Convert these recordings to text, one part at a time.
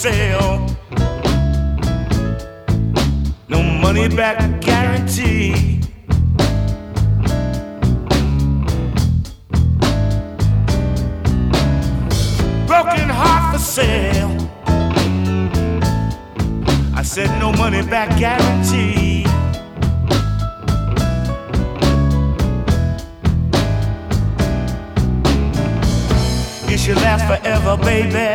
sale. No money back guarantee. Broken heart for sale. I said no money back guarantee. It should last forever, baby,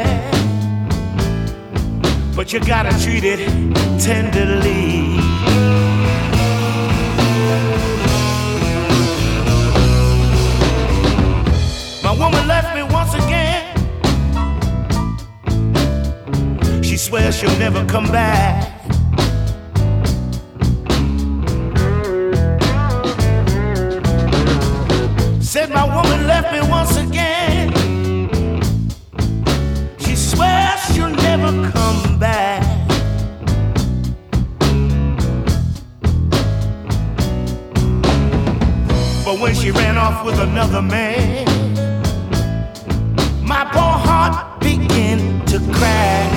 but you gotta treat it tenderly. My woman left me once again. She swears she'll never come back. Said my woman left me once again. She swears she'll never come back. But when she ran off with another man, my poor heart began to crack.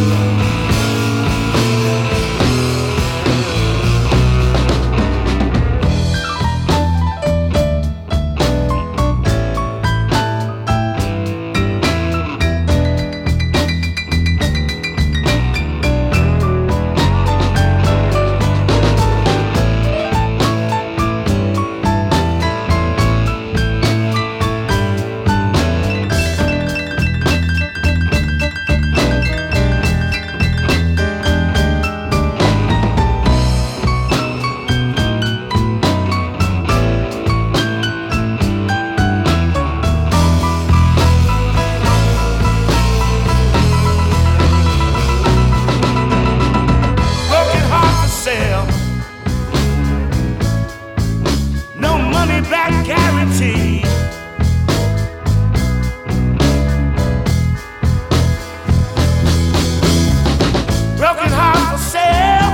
Guarantee. Broken heart for sale.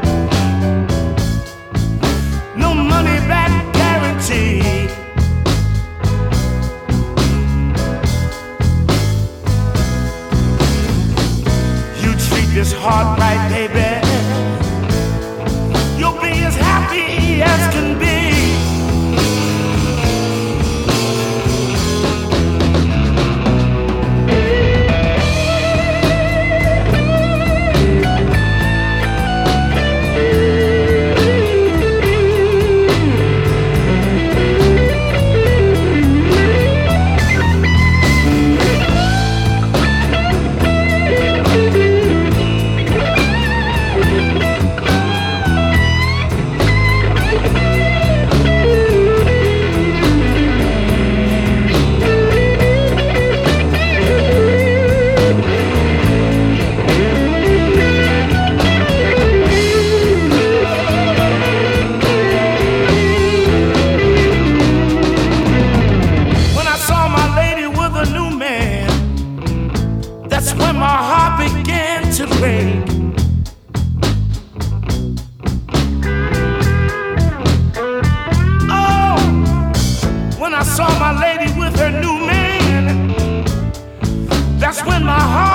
No money back guarantee. You treat this heart right, baby, you'll be as happy as can be. When my heart began to break, oh, when I saw my lady with her new man, that's when my heart